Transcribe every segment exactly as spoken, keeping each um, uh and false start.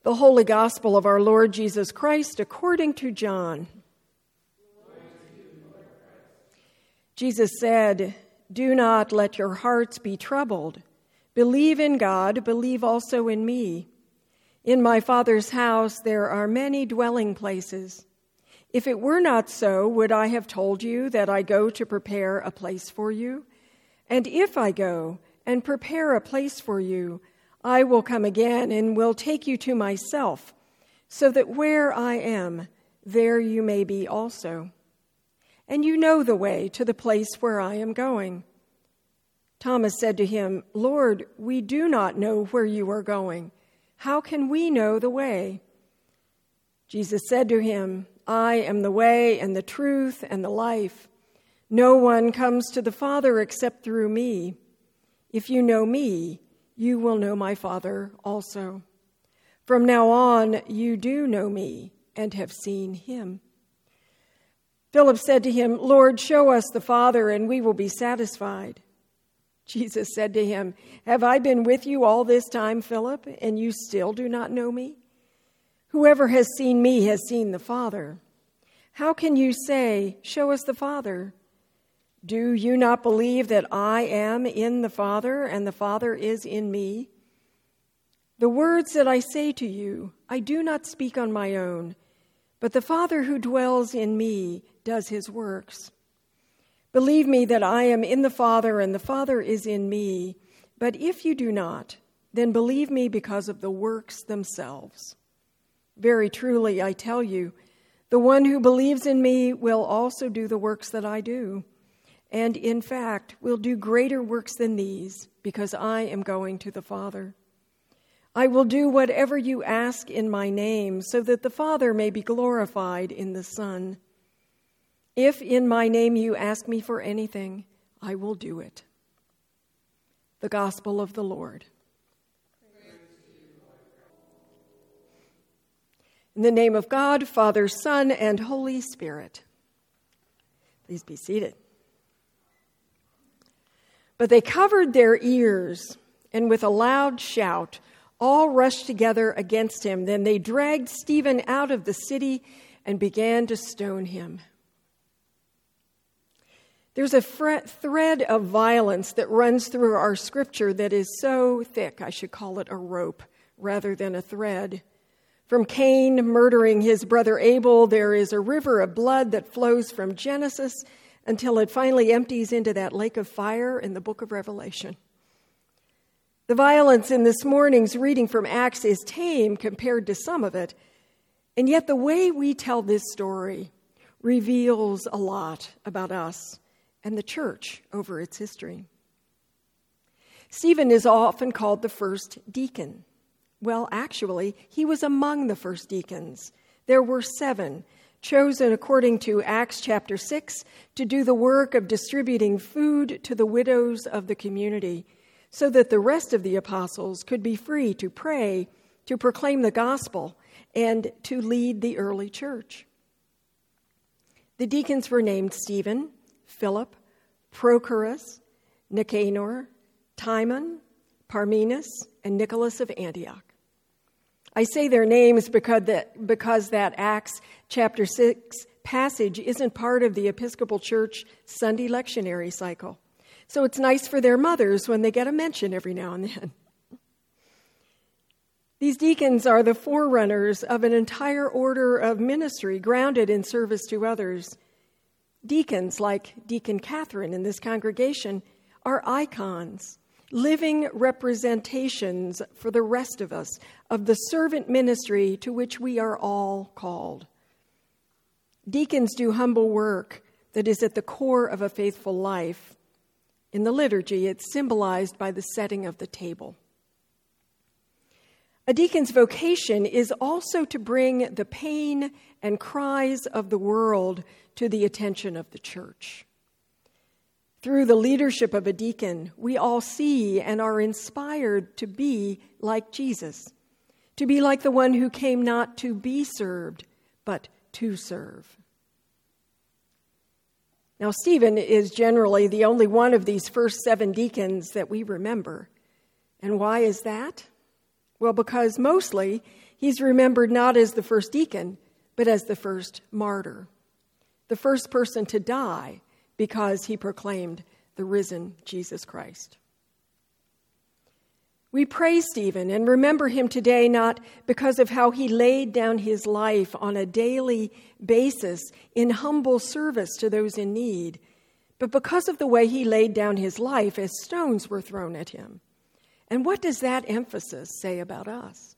The Holy Gospel of our Lord Jesus Christ according to John. Jesus said, "Do not let your hearts be troubled. Believe in God, believe also in me. In my Father's house there are many dwelling places. If it were not so, would I have told you that I go to prepare a place for you? And if I go and prepare a place for you, I will come again and will take you to myself, so that where I am, there you may be also. And you know the way to the place where I am going." Thomas said to him, "Lord, we do not know where you are going. How can we know the way?" Jesus said to him, "I am the way and the truth and the life. No one comes to the Father except through me. If you know me, you will know my Father also. From now on, you do know me and have seen him." Philip said to him, "Lord, show us the Father, and we will be satisfied." Jesus said to him, "Have I been with you all this time, Philip, and you still do not know me? Whoever has seen me has seen the Father. How can you say, 'Show us the Father'? Do you not believe that I am in the Father and the Father is in me? The words that I say to you, I do not speak on my own, but the Father who dwells in me does his works. Believe me that I am in the Father and the Father is in me, but if you do not, then believe me because of the works themselves. Very truly, I tell you, the one who believes in me will also do the works that I do, and in fact will do greater works than these, because I am going to the Father. I will do whatever you ask in my name, so that the Father may be glorified in the Son. If in my name you ask me for anything, I will do it." The Gospel of the Lord. In the name of God, Father, Son, and Holy Spirit. Please be seated. But they covered their ears, and with a loud shout, all rushed together against him. Then they dragged Stephen out of the city and began to stone him. There's a thread of violence that runs through our scripture that is so thick, I should call it a rope rather than a thread. From Cain murdering his brother Abel, there is a river of blood that flows from Genesis until it finally empties into that lake of fire in the book of Revelation. The violence in this morning's reading from Acts is tame compared to some of it, and yet the way we tell this story reveals a lot about us and the church over its history. Stephen is often called the first deacon. Well, actually, he was among the first deacons. There were seven, chosen according to Acts chapter six, to do the work of distributing food to the widows of the community, so that the rest of the apostles could be free to pray, to proclaim the gospel, and to lead the early church. The deacons were named Stephen, Philip, Prochorus, Nicanor, Timon, Parmenas, and Nicholas of Antioch. I say their names because that, because that Acts chapter six passage isn't part of the Episcopal Church Sunday lectionary cycle. So it's nice for their mothers when they get a mention every now and then. These deacons are the forerunners of an entire order of ministry grounded in service to others. Deacons, like Deacon Catherine in this congregation, are icons, living representations for the rest of us of the servant ministry to which we are all called. Deacons do humble work that is at the core of a faithful life. In the liturgy, it's symbolized by the setting of the table. A deacon's vocation is also to bring the pain and cries of the world to the attention of the church. Through the leadership of a deacon, we all see and are inspired to be like Jesus, to be like the one who came not to be served, but to serve. Now, Stephen is generally the only one of these first seven deacons that we remember. And why is that? Well, because mostly he's remembered not as the first deacon, but as the first martyr, the first person to die because he proclaimed the risen Jesus Christ. We praise Stephen and remember him today not because of how he laid down his life on a daily basis in humble service to those in need, but because of the way he laid down his life as stones were thrown at him. And what does that emphasis say about us?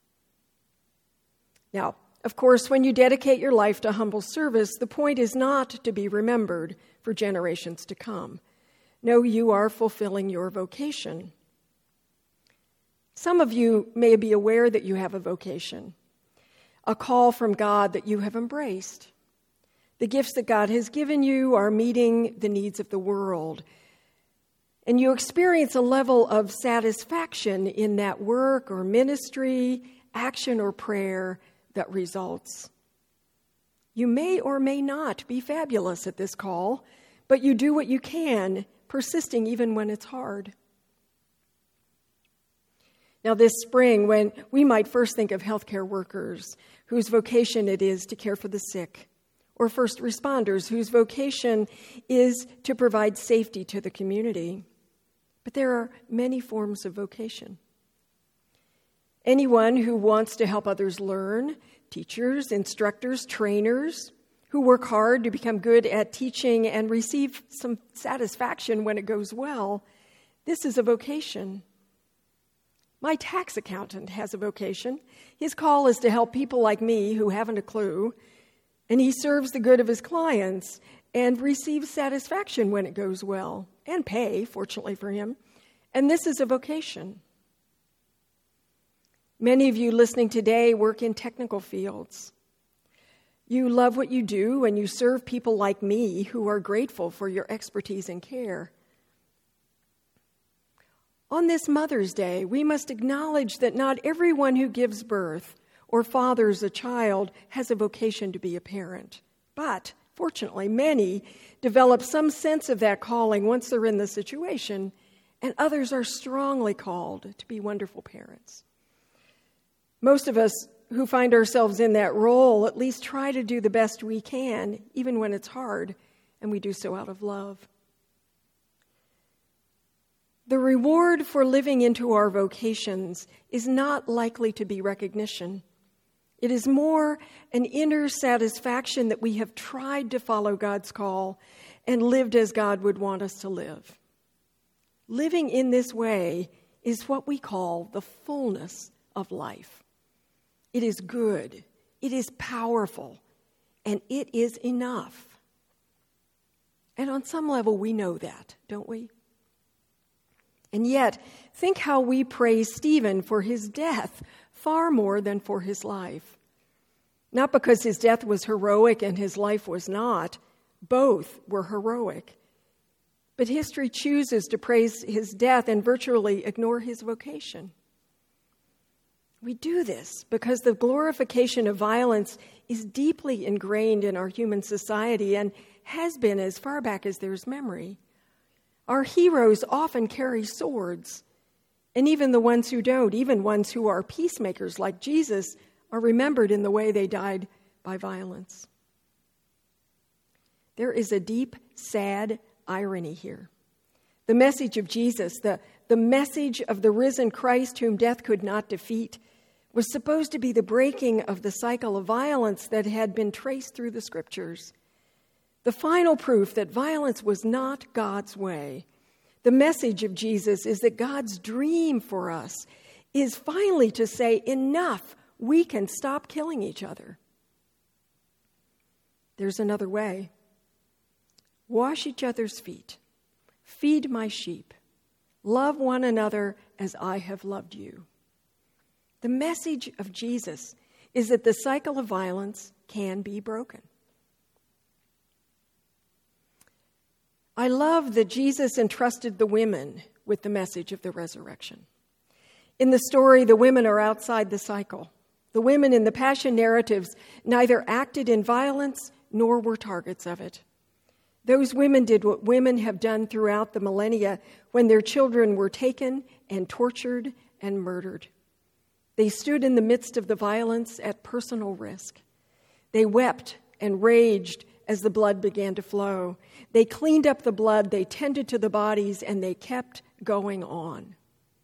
Now, of course, when you dedicate your life to humble service, the point is not to be remembered for generations to come. No, you are fulfilling your vocation. Some of you may be aware that you have a vocation, a call from God that you have embraced. The gifts that God has given you are meeting the needs of the world. And you experience a level of satisfaction in that work or ministry, action or prayer that results. You may or may not be fabulous at this call, but you do what you can, persisting even when it's hard. Now, this spring, when we might first think of healthcare workers whose vocation it is to care for the sick, or first responders whose vocation is to provide safety to the community. But there are many forms of vocation. Anyone who wants to help others learn, teachers, instructors, trainers, who work hard to become good at teaching and receive some satisfaction when it goes well, this is a vocation. My tax accountant has a vocation. His call is to help people like me who haven't a clue, and he serves the good of his clients and receives satisfaction when it goes well, and pay, fortunately for him. And this is a vocation. Many of you listening today work in technical fields. You love what you do, and you serve people like me who are grateful for your expertise and care. On this Mother's Day, we must acknowledge that not everyone who gives birth or fathers a child has a vocation to be a parent. But, fortunately, many develop some sense of that calling once they're in the situation, and others are strongly called to be wonderful parents. Most of us who find ourselves in that role at least try to do the best we can, even when it's hard, and we do so out of love. The reward for living into our vocations is not likely to be recognition. It is more an inner satisfaction that we have tried to follow God's call and lived as God would want us to live. Living in this way is what we call the fullness of life. It is good, it is powerful, and it is enough. And on some level, we know that, don't we? And yet, think how we praise Stephen for his death far more than for his life. Not because his death was heroic and his life was not. Both were heroic. But history chooses to praise his death and virtually ignore his vocation. We do this because the glorification of violence is deeply ingrained in our human society and has been as far back as there's memory. Our heroes often carry swords, and even the ones who don't, even ones who are peacemakers like Jesus, are remembered in the way they died by violence. There is a deep, sad irony here. The message of Jesus, the, the message of the risen Christ whom death could not defeat, was supposed to be the breaking of the cycle of violence that had been traced through the Scriptures. The final proof that violence was not God's way. The message of Jesus is that God's dream for us is finally to say, enough, we can stop killing each other. There's another way. Wash each other's feet. Feed my sheep. Love one another as I have loved you. The message of Jesus is that the cycle of violence can be broken. I love that Jesus entrusted the women with the message of the resurrection. In the story, the women are outside the cycle. The women in the Passion narratives neither acted in violence nor were targets of it. Those women did what women have done throughout the millennia when their children were taken and tortured and murdered. They stood in the midst of the violence at personal risk. They wept and raged as the blood began to flow. They cleaned up the blood, they tended to the bodies, and they kept going on.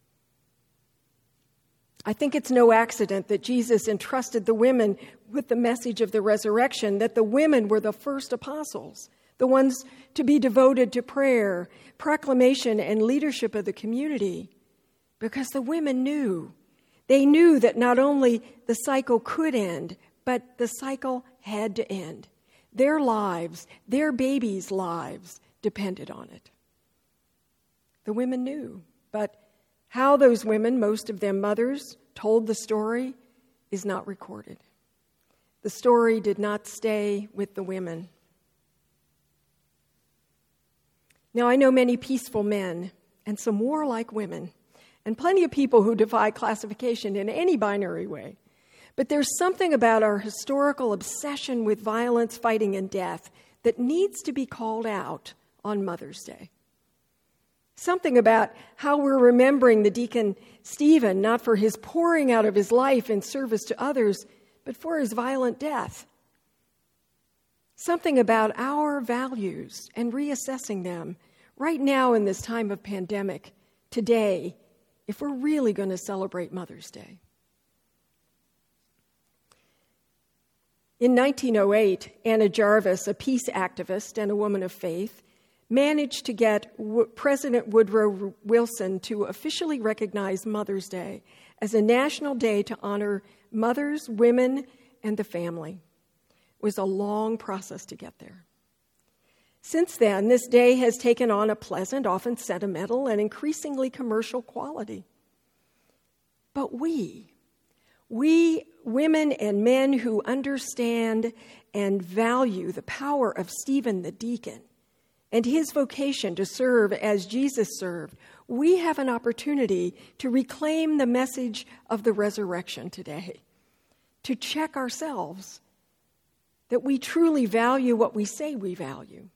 I think it's no accident that Jesus entrusted the women with the message of the resurrection, that the women were the first apostles, the ones to be devoted to prayer, proclamation, and leadership of the community, because the women knew. They knew that not only the cycle could end, but the cycle had to end. Their lives, their babies' lives, depended on it. The women knew, but how those women, most of them mothers, told the story is not recorded. The story did not stay with the women. Now, I know many peaceful men and some warlike women, and plenty of people who defy classification in any binary way. But there's something about our historical obsession with violence, fighting, and death that needs to be called out on Mother's Day. Something about how we're remembering the deacon Stephen, not for his pouring out of his life in service to others, but for his violent death. Something about our values and reassessing them right now in this time of pandemic, today, if we're really going to celebrate Mother's Day. In nineteen oh eight, Anna Jarvis, a peace activist and a woman of faith, managed to get w- President Woodrow Wilson to officially recognize Mother's Day as a national day to honor mothers, women, and the family. It was a long process to get there. Since then, this day has taken on a pleasant, often sentimental, and increasingly commercial quality. But we, we women and men who understand and value the power of Stephen the deacon and his vocation to serve as Jesus served, we have an opportunity to reclaim the message of the resurrection today, to check ourselves that we truly value what we say we value.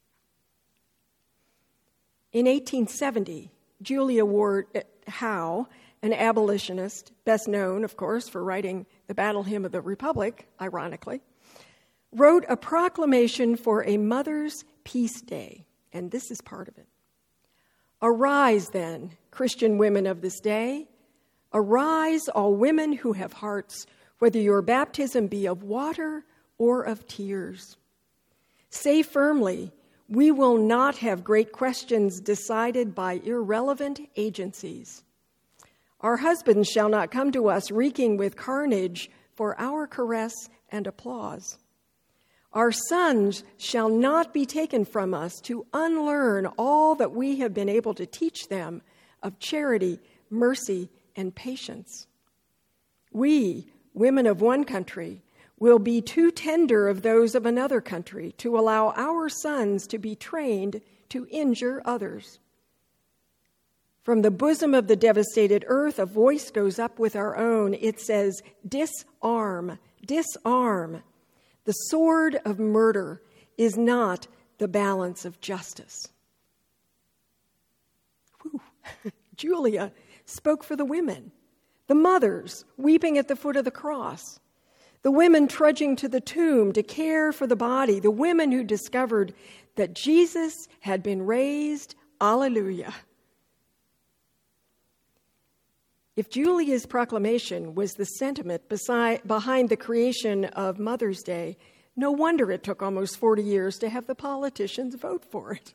In eighteen seventy, Julia Ward Howe, an abolitionist, best known, of course, for writing the Battle Hymn of the Republic, ironically, wrote a proclamation for a Mother's Peace Day, and this is part of it. Arise, then, Christian women of this day. Arise, all women who have hearts, whether your baptism be of water or of tears. Say firmly, we will not have great questions decided by irrelevant agencies. Our husbands shall not come to us reeking with carnage for our caress and applause. Our sons shall not be taken from us to unlearn all that we have been able to teach them of charity, mercy, and patience. We, women of one country, will be too tender of those of another country to allow our sons to be trained to injure others. From the bosom of the devastated earth, a voice goes up with our own. It says, disarm, disarm. The sword of murder is not the balance of justice. Whew. Julia spoke for the women, the mothers weeping at the foot of the cross, the women trudging to the tomb to care for the body, the women who discovered that Jesus had been raised. Alleluia. If Julia's proclamation was the sentiment beside, behind the creation of Mother's Day, no wonder it took almost forty years to have the politicians vote for it.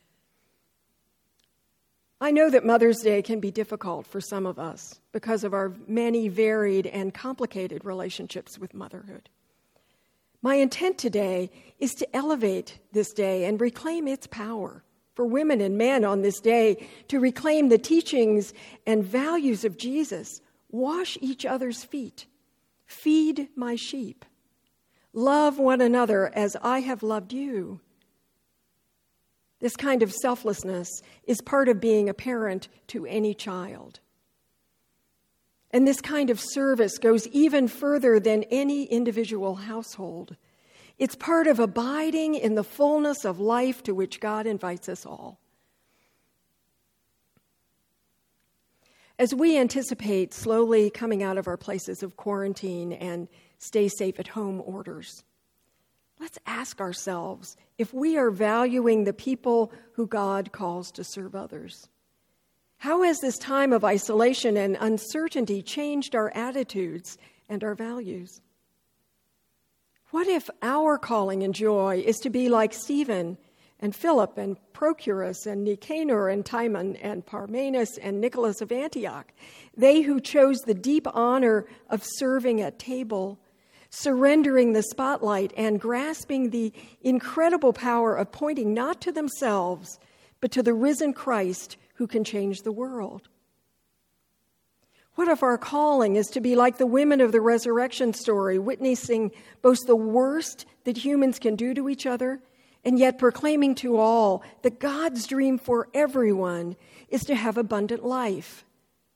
I know that Mother's Day can be difficult for some of us because of our many varied and complicated relationships with motherhood. My intent today is to elevate this day and reclaim its power for women and men on this day, to reclaim the teachings and values of Jesus. Wash each other's feet. Feed my sheep. Love one another as I have loved you. This kind of selflessness is part of being a parent to any child. And this kind of service goes even further than any individual household. It's part of abiding in the fullness of life to which God invites us all. As we anticipate slowly coming out of our places of quarantine and stay safe at home orders, let's ask ourselves if we are valuing the people who God calls to serve others. How has this time of isolation and uncertainty changed our attitudes and our values? What if our calling and joy is to be like Stephen and Philip and Prochorus and Nicanor and Timon and Parmenas and Nicholas of Antioch, they who chose the deep honor of serving at table, surrendering the spotlight and grasping the incredible power of pointing not to themselves, but to the risen Christ who can change the world? What if our calling is to be like the women of the resurrection story, witnessing both the worst that humans can do to each other and yet proclaiming to all that God's dream for everyone is to have abundant life?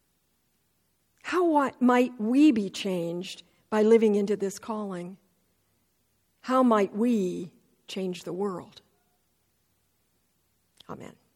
How might we be changed by living into this calling? How might we change the world? Amen.